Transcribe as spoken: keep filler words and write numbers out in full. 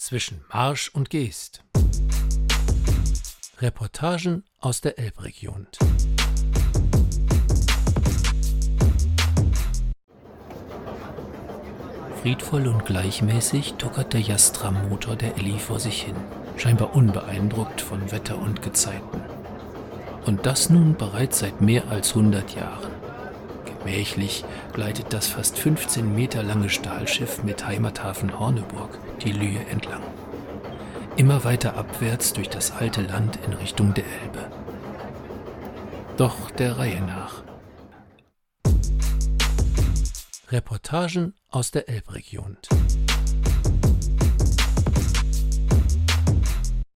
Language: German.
zwischen Marsch und Geest. Reportagen aus der Elbregion. Friedvoll und gleichmäßig tuckert der Jastram-Motor der Elli vor sich hin, scheinbar unbeeindruckt von Wetter und Gezeiten. Und das nun bereits seit mehr als hundert Jahren. Gemächlich gleitet das fast fünfzehn Meter lange Stahlschiff mit Heimathafen Horneburg die Lühe entlang. Immer weiter abwärts durch das alte Land in Richtung der Elbe. Doch der Reihe nach. Reportagen aus der Elbregion.